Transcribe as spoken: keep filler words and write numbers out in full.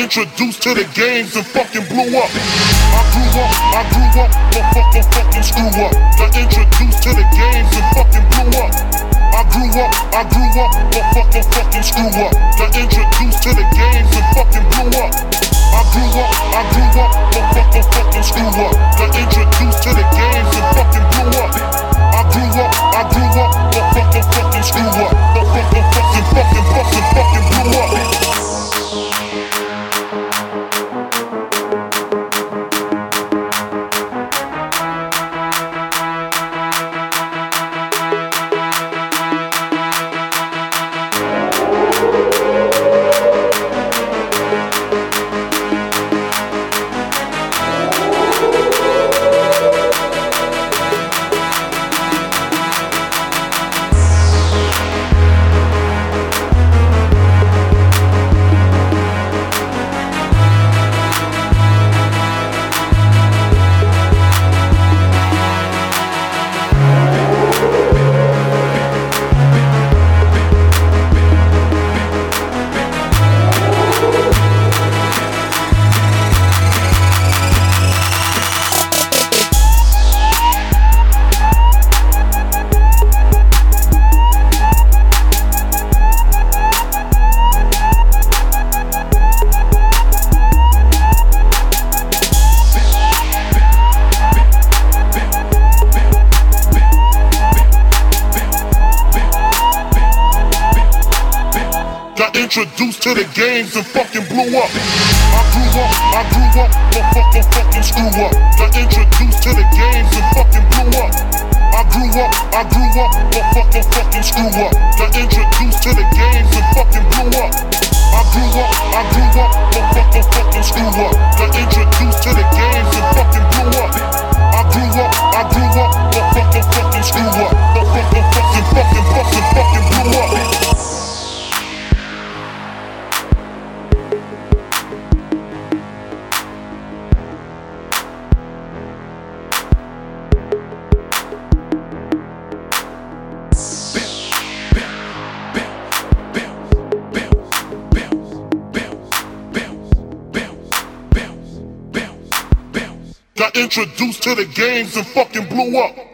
introduced to the games and fucking blew up. I grew up, I grew up, but fucking fucking screw up. Got introduced to the games and fucking blew up. I grew up, I grew up, but fucking fucking screw up. Got introduced to the games and fucking blew up. I grew up, I grew up, but fucking fucking screw up. Got introduced to the games and fucking blew up. I grew up, I grew up, but fucking fucking screw up. But fucking fucking fucking fucking fucking blew up. Got introduced to the games and fucking blew up. I grew up, I grew up, but fucking fucking screw up. Got introduced to the games and fucking blew up. I grew up, I grew up, but fucking fucking screw up. Got introduced to the games and fucking blew up. I grew up, I grew up, but fucking fucking screw up. Got introduced to the games and fucking blew up. I grew up, I grew up, but fucking fucking screw up. But fucking fucking fucking fucking fucking blew up. Got introduced to the games and fucking blew up.